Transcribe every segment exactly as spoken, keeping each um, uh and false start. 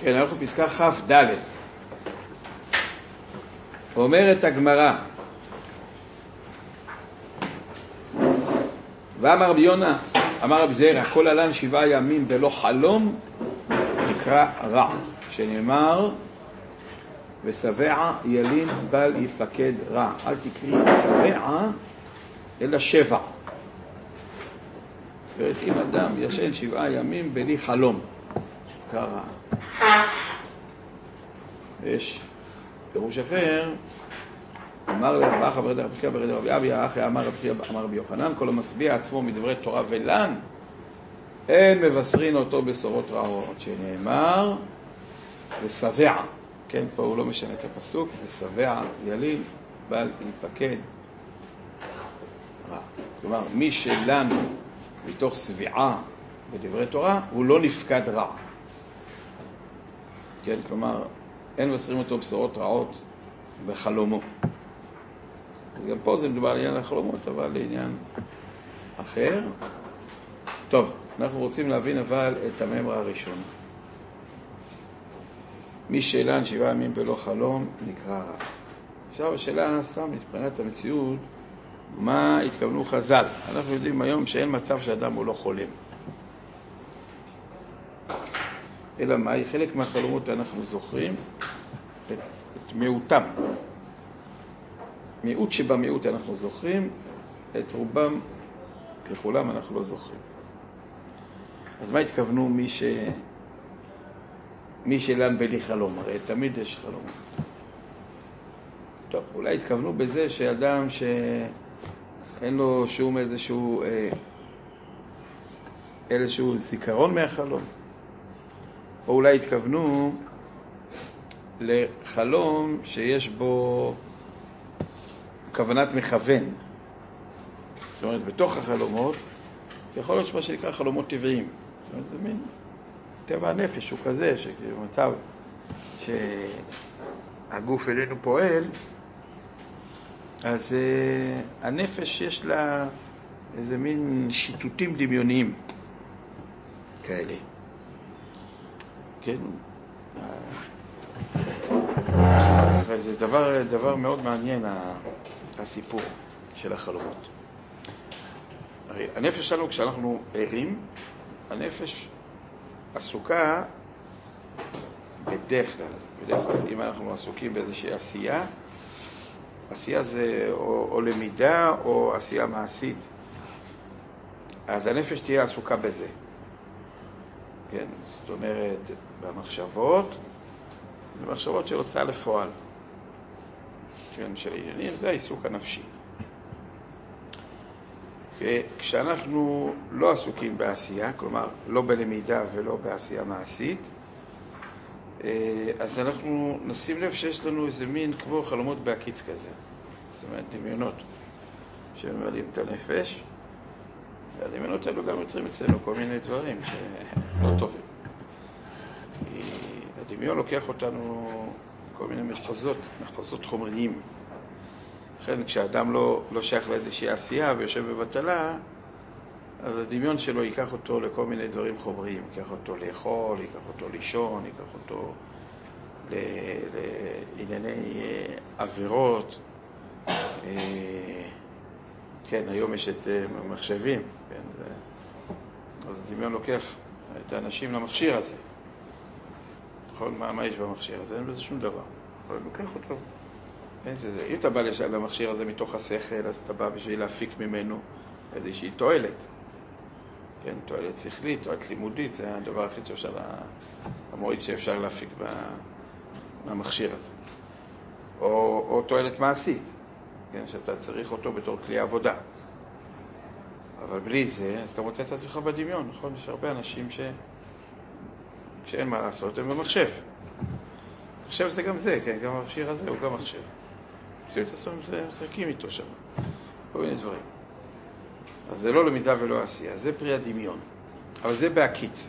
כן, אנחנו פסקה חף ד'. אומרת הגמרא, ואמר רבי יונה, אמר רבי זרע, כל עלן שבעה ימים בלא חלום נקרא רע, שנאמר ושבע ילין בל יפקד רע. אל תקראי שבע אלא שבע. ואת אם אדם ישן שבעה ימים בלי חלום נקרא רע. יש פירוש אחר, אמר לארבעה חברי דרך פשקה ברד רבי אבי האחי אמר רבי אמר רבי יוחנן, כל המשביע עצמו מדברי תורה ולן אין מבשרין אותו בשורות רעות, שנאמר ושבע. כן, פה הוא לא משנה את הפסוק, ושבע ילין בל יפקד רע. כלומר, מי שלן מתוך שביעה בדברי תורה הוא לא נפקד רע. כן, כלומר אין מבשרים אותו בשורות רעות בחלומו. אז גם פה זה מדובר על עניין החלומות, אבל לעניין אחר. טוב, אנחנו רוצים להבין אבל את המאמר הראשון. מי שאלן שבעה ימים בלא חלום נקרא רע. עכשיו השאלה סתם מבחינת המציאות, מה התכוונו חז"ל? אנחנו יודעים היום שאין מצב שאדם הוא לא חולם. אלא מה? חלק מהחלומות אנחנו זוכרים את, את מיעוטם. מיעוט שבמיעוט אנחנו זוכרים, את רובם ככולם אנחנו לא זוכרים. אז מה התכוונו מי ש... מי שלן בלי חלום? הרי תמיד יש חלום. טוב, אולי התכוונו בזה שאדם שאין לו שום איזשהו אה, איזשהו זיכרון מהחלום. או אולי התכוונו לחלום שיש בו כוונת מכוון. זאת אומרת, בתוך החלומות יכול להיות שמה שנקרא חלומות טבעיים. זאת אומרת, זה מין טבע הנפש הוא כזה, שבמצב שהגוף אלינו פועל, אז uh, הנפש יש לה איזה מין שיטוטים דמיוניים כאלה. כן? זה דבר, דבר מאוד מעניין הסיפור של החלומות. הרי הנפש שלנו כשאנחנו ערים, הנפש עסוקה בדרך כלל, בדרך כלל אם אנחנו עסוקים באיזושהי עשייה, עשייה זה או, או למידה או עשייה מעשית, אז הנפש תהיה עסוקה בזה. כן, זאת אומרת, במחשבות, במחשבות של הוצאה לפועל, כן, של עניינים, זה העיסוק הנפשי. כשאנחנו לא עסוקים בעשייה, כלומר, לא בלמידה ולא בעשייה מעשית, אז אנחנו נשים לב שיש לנו איזה מין כמו חלומות בהקיץ כזה. זאת אומרת, דמיונות שממלאים את הנפש, והדמיונות האלו גם יוצרים אצלנו כל מיני דברים שלא טובים. הדמיון לוקח אותנו כל מיני מחוזות, מחוזות חומריים. לכן כשאדם לא, לא שייך לאיזושהי עשייה ויושב בבטלה, אז הדמיון שלו ייקח אותו לכל מיני דברים חומריים. ייקח אותו לאכול, ייקח אותו לישון, ייקח אותו לענייני עבירות. כן, היום יש את מחשבים. כן, אז הדמיון לוקח את האנשים למכשיר הזה. נכון, מה, מה יש במכשיר הזה? אין בזה שום דבר. אבל לוקח אותו. אם אתה בא למכשיר הזה מתוך השכל, אז אתה בא בשביל להפיק ממנו איזושהי תועלת. כן, תועלת שכלית, תועלת לימודית, זה הדבר הכי שאפשר, המועיל שאפשר להפיק מהמכשיר הזה. או, או תועלת מעשית, כן, שאתה צריך אותו בתור כלי עבודה. אבל בלי זה, אז אתה מוצא את עצמך בדמיון, נכון? יש הרבה אנשים ש... כשאין מה לעשות, הם במחשב. מחשב זה גם זה, כן, גם המכשיר הזה הוא גם מחשב. זה משחקים איתו שם, כל מיני דברים. אז זה לא למידה ולא עשייה, זה פרי הדמיון. אבל זה בהקיץ.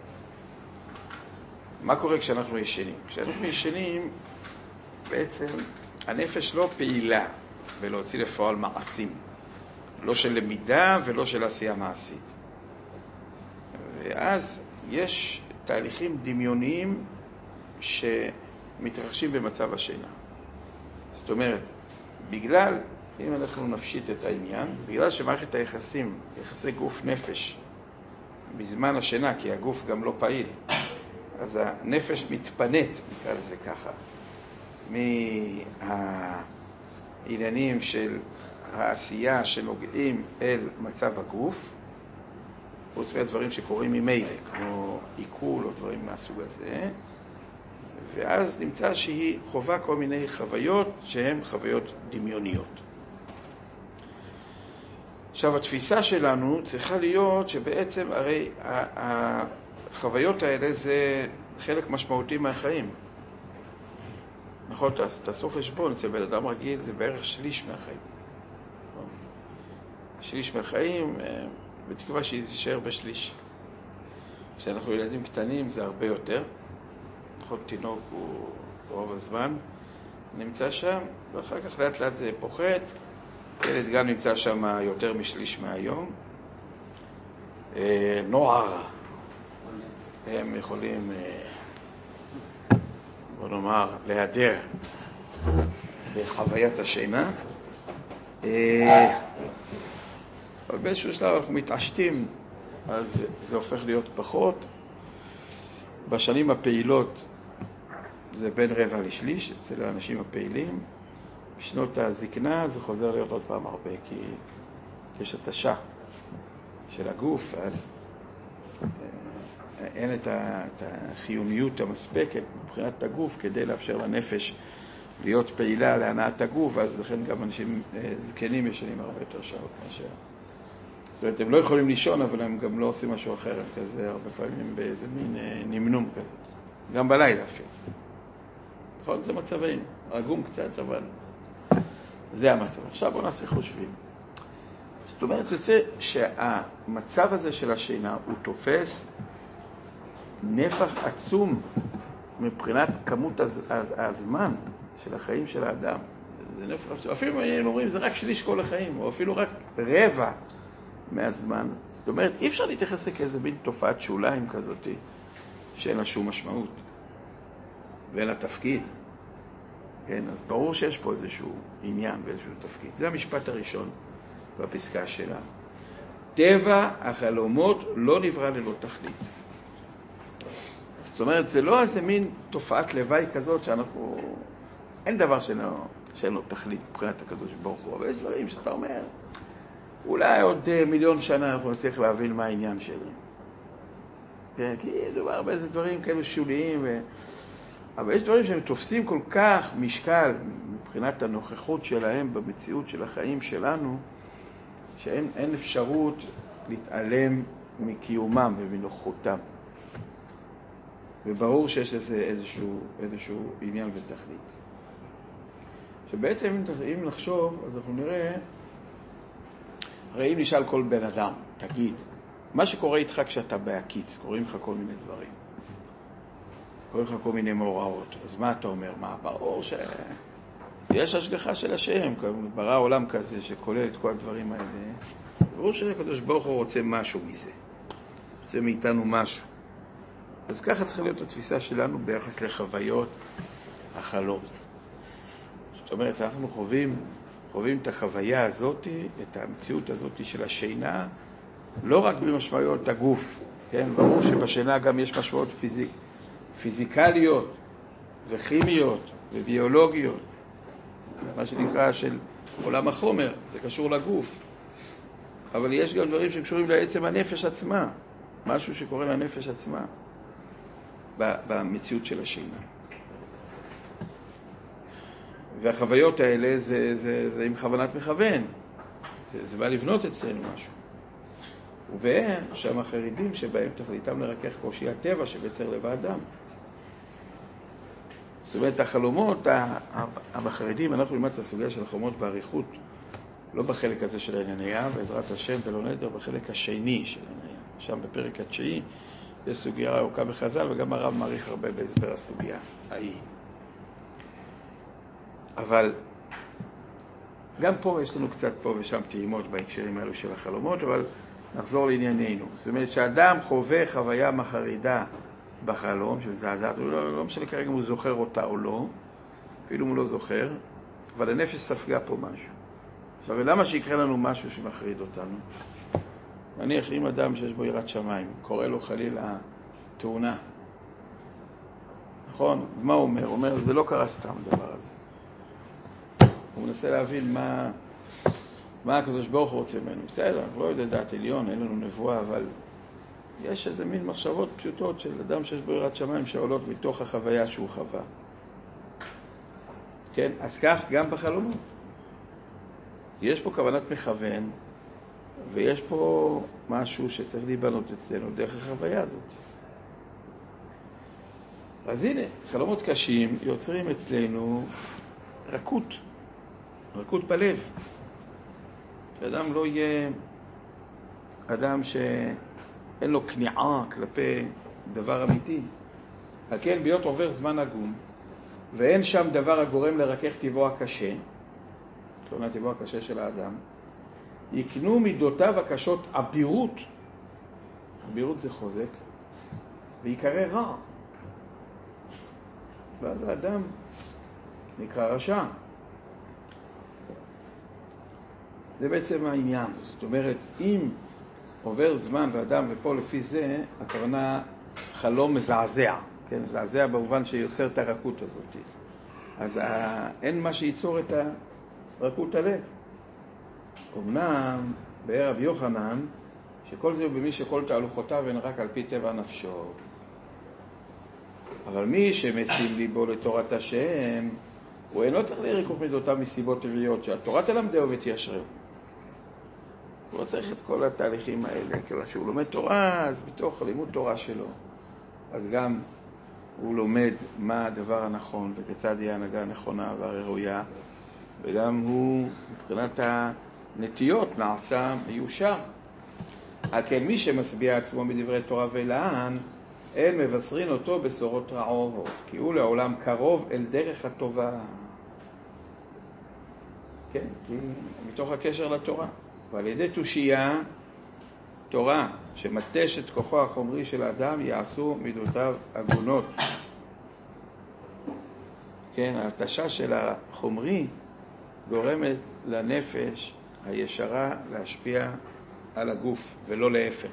מה קורה כשאנחנו ישנים? כשאנחנו ישנים, בעצם הנפש לא פעילה ולהוציא לפועל מעשים. לא של למידה ולא של עשייה מעשית. ואז יש תהליכים דמיוניים שמתרחשים במצב השינה. זאת אומרת, בגלל, אם אנחנו נפשיט את העניין, בגלל שמערכת היחסים, יחסי גוף נפש, בזמן השינה, כי הגוף גם לא פעיל, אז הנפש מתפנית, נקרא לזה ככה, מהעניינים של העשייה שנוגעים אל מצב הגוף, חוץ מהדברים שקורים ממילא, כמו עיכול או דברים מהסוג הזה, ואז נמצא שהיא חובה כל מיני חוויות שהן חוויות דמיוניות. עכשיו, התפיסה שלנו צריכה להיות שבעצם הרי החוויות האלה זה חלק משמעותי מהחיים. נכון, תעשו חשבון, אצל בן אדם רגיל זה בערך שליש מהחיים. שליש מהחיים, בתקווה שזה יישאר בשליש. כשאנחנו ילדים קטנים זה הרבה יותר. נכון, תינוק הוא רוב הזמן נמצא שם, ואחר כך לאט לאט זה פוחת. ילד גם נמצא שם יותר משליש מהיום. נוער, הם יכולים, בוא נאמר, להיעדר בחוויית השינה. אבל באיזשהו שלב אנחנו מתעשתים, אז זה הופך להיות פחות. בשנים הפעילות זה בין רבע לשליש אצל האנשים הפעילים. בשנות הזקנה זה חוזר להיות עוד פעם הרבה, כי יש התשה של הגוף, אז אין את החיוניות המספקת מבחינת הגוף כדי לאפשר לנפש להיות פעילה להנעת הגוף, אז לכן גם אנשים זקנים ישנים הרבה יותר שעות מאשר. זאת אומרת, הם לא יכולים לישון, אבל הם גם לא עושים משהו אחר, הם כזה הרבה פעמים באיזה מין נמנום כזה. גם בלילה אפילו. נכון, זה מצבים, רגום קצת, אבל זה המצב. עכשיו בוא נעשה חושבים. זאת אומרת, יוצא שהמצב הזה של השינה הוא תופס נפח עצום מבחינת כמות הזמן של החיים של האדם. זה נפח עצום. אפילו הם אומרים, זה רק שליש כל החיים, או אפילו רק רבע מהזמן. זאת אומרת, אי אפשר להתייחס כאיזה מין תופעת שוליים כזאת, שאין לה שום משמעות, ואין לה תפקיד. כן, אז ברור שיש פה איזשהו עניין ואיזשהו תפקיד. זה המשפט הראשון בפסקה שלה. טבע החלומות לא נברא ללא תכלית. זאת אומרת, זה לא איזה מין תופעת לוואי כזאת שאנחנו, אין דבר שאין, שאין לו תכלית מבחינת הקדוש ברוך הוא, אבל יש דברים שאתה אומר, אולי עוד מיליון שנה אנחנו נצליח להבין מה העניין שלנו. כן, כי דובר באיזה דברים כאלה שוליים, ו... אבל יש דברים שהם תופסים כל כך משקל מבחינת הנוכחות שלהם במציאות של החיים שלנו, שאין אין אפשרות להתעלם מקיומם ומנוכחותם. וברור שיש איזה, איזשהו, איזשהו עניין ותכלית. שבעצם אם נחשוב, אז אנחנו נראה, הרי אם נשאל כל בן אדם, תגיד, מה שקורה איתך כשאתה בהקיץ, קוראים לך כל מיני דברים. קוראים לך כל מיני מאורעות. אז מה אתה אומר? מה? ברור שיש השגחה של השם, ברא עולם כזה שכולל את כל הדברים האלה. ברור שהקדוש ברוך הוא רוצה משהו מזה. רוצה מאיתנו משהו. אז ככה צריכה להיות התפיסה שלנו ביחס לחוויות החלום. זאת אומרת, אנחנו חווים, חווים את החוויה הזאת, את המציאות הזאת של השינה, לא רק במשמעויות הגוף, כן? ברור שבשינה גם יש משמעויות פיזיק, פיזיקליות וכימיות וביולוגיות, מה שנקרא של עולם החומר, זה קשור לגוף. אבל יש גם דברים שקשורים לעצם הנפש עצמה, משהו שקורה לנפש עצמה במציאות של השינה. והחוויות האלה זה, זה, זה עם כוונת מכוון, זה, זה בא לבנות אצלנו משהו. והם שם החרידים שבהם תכליתם לרכך קושי הטבע שבצר לב האדם. זאת אומרת, החלומות, החרדים, אנחנו לימד את הסוגיה של החלומות בעריכות, לא בחלק הזה של העניינייה, בעזרת השם ולא נדר, בחלק השני של העניינייה. שם בפרק התשיעי, יש סוגיה ארוכה בחז"ל, וגם הרב מעריך הרבה בהסבר הסוגיה ההיא. אבל גם פה יש לנו קצת פה ושם טעימות בהקשרים האלו של החלומות, אבל נחזור לענייננו. זאת אומרת, שאדם חווה חוויה מחרידה בחלום שמזעזעת, לא, לא משנה כרגע אם הוא זוכר אותה או לא, אפילו אם הוא לא זוכר, אבל הנפש ספגה פה משהו. עכשיו, למה שיקרה לנו משהו שמחריד אותנו? נניח אם אדם שיש בו יראת שמיים, קורא לו חלילה תאונה. נכון? מה הוא אומר? הוא אומר, זה לא קרה סתם דבר הזה. הוא מנסה להבין מה, מה הקדוש ברוך הוא רוצה ממנו. בסדר, אנחנו לא יודעים דעת עליון, אין לנו נבואה, אבל יש איזה מין מחשבות פשוטות של אדם שיש בו יראת שמיים שעולות מתוך החוויה שהוא חווה. כן? אז כך גם בחלומות. יש פה כוונת מכוון, ויש פה משהו שצריך להיבנות אצלנו דרך החוויה הזאת. אז הנה, חלומות קשים יוצרים אצלנו רכות, רכות בלב. שאדם לא יהיה אדם שאין לו כניעה כלפי דבר אמיתי. על כן, ביות עובר זמן עגום, ואין שם דבר הגורם לרכך טבעו הקשה, כלומר טבעו הקשה של האדם, יקנו מידותיו הקשות אבירות, אבירות זה חוזק, ויקרא רע. ואז האדם נקרא רשע. זה בעצם העניין. זאת אומרת, אם עובר זמן ואדם, ופה לפי זה, הכוונה חלום מזעזע. כן, מזעזע במובן שיוצר את הרכות הזאת. אז אין מה שיצור את הרכות הלב. אמנם, באר רבי יוחנן, שכל זה הוא במי שכל תהלוכותיו הן רק על פי טבע נפשו. אבל מי שמשים ליבו לתורת השם, הוא אינו צריך לרקוך מידותיו מסיבות טבעיות, שהתורה תלמדהו ותיישרהו. הוא לא צריך את כל התהליכים האלה, כי כשהוא לומד תורה, אז בתוך לימוד תורה שלו, אז גם הוא לומד מה הדבר הנכון, וכיצד יהיה ההנהגה הנכונה והראויה, וגם הוא, מבחינת הנטיות, נעשה מיושר. על כן מי שמשביע עצמו מדברי תורה ולען, אין מבשרין אותו בשורות רעות, כי הוא לעולם קרוב אל דרך הטובה. כן, כי מתוך הקשר לתורה. ועל ידי תושייה, תורה שמתש את כוחו החומרי של האדם, יעשו מידותיו הגונות. כן, ההתשה של החומרי גורמת לנפש הישרה להשפיע על הגוף, ולא להפך.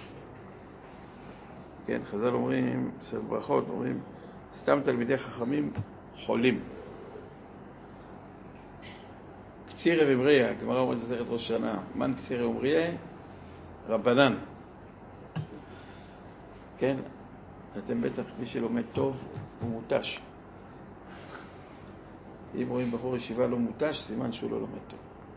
כן, חז"ל אומרים, בספר ברכות, אומרים, סתם תלמידי חכמים חולים. קצירא ואמריה, הגמרא אומרת במסכת ראש השנה, מן קצירא ואמריה? רבנן. כן, אתם בטח, מי שלומד טוב, הוא מותש. אם רואים בחור ישיבה לא מותש, סימן שהוא לא לומד טוב.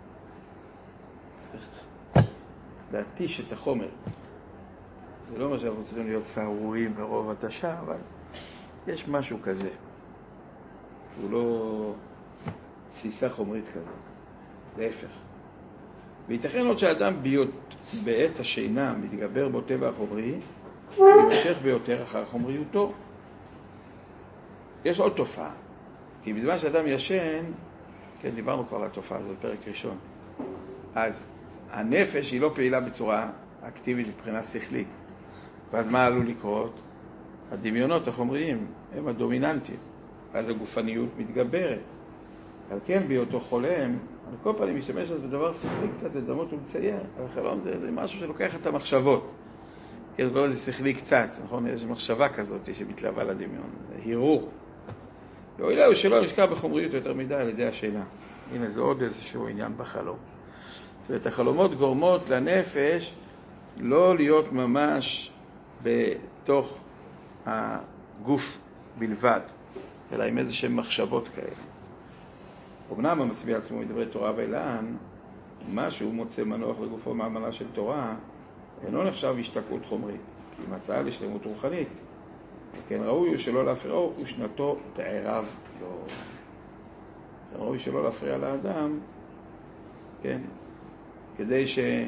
להתיש את החומר. זה לא מה שאנחנו צריכים להיות סערורים ברוב התשה, אבל יש משהו כזה. הוא לא סיסה חומרית כזה. להפך. וייתכן עוד שהאדם ביות, בעת השינה מתגבר בו טבע החומרי, וימשך ביותר אחר חומריותו. יש עוד תופעה. כי בזמן שאדם ישן, כן, דיברנו כבר על התופעה הזאת, פרק ראשון. אז הנפש היא לא פעילה בצורה אקטיבית מבחינה שכלית. ואז מה עלול לקרות? הדמיונות החומריים הם הדומיננטיים. אז הגופניות מתגברת. על כן בהיותו חולם, על כל פעם משתמש בדבר שכלי קצת לדמות ולצייר. החלום זה, זה משהו שלוקח את המחשבות. כן, כל זה שכלי קצת, נכון? יש מחשבה כזאת שמתלווה לדמיון. זה הירור. ואוי לה, הוא שלא נשקע בחומריות יותר מדי על ידי השינה. הנה, זה עוד איזשהו עניין בחלום. זאת אומרת, החלומות גורמות לנפש לא להיות ממש בתוך הגוף בלבד, אלא עם איזה שהן מחשבות כאלה. אמנם המשביע עצמו מדברי תורה ואילן, מה שהוא מוצא מנוח לגופו מעמלה של תורה, אינו נחשב השתקעות חומרית, כי מצאה לשלמות רוחנית. וכן ראוי הוא שלא להפריעו, ושנתו תערב לו. ראוי שלא להפריע לאדם, כן, כדי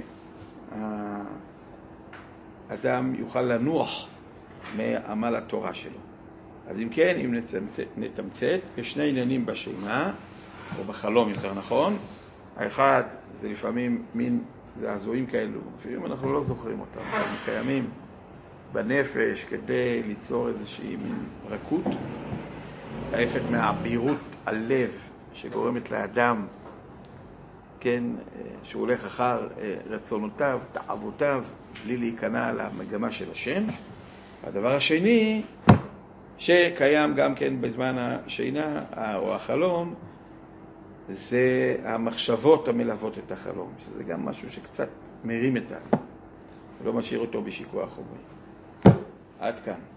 שהאדם יוכל לנוח מעמל התורה שלו. אז אם כן, אם נתמצת, נתמצת בשני עניינים בשינה, או בחלום יותר נכון, האחד זה לפעמים מין זעזועים כאלו, לפעמים אנחנו לא זוכרים אותם, הם קיימים, בנפש כדי ליצור איזושהי רכות, ההפך מהבהירות הלב שגורמת לאדם, כן, שהוא הולך אחר רצונותיו, תאוותיו, בלי להיכנע למגמה של השם. הדבר השני שקיים גם כן בזמן השינה או החלום, זה המחשבות המלוות את החלום, שזה גם משהו שקצת מרים את האדם, לא משאיר אותו בשיקוע חומרי. עד כאן.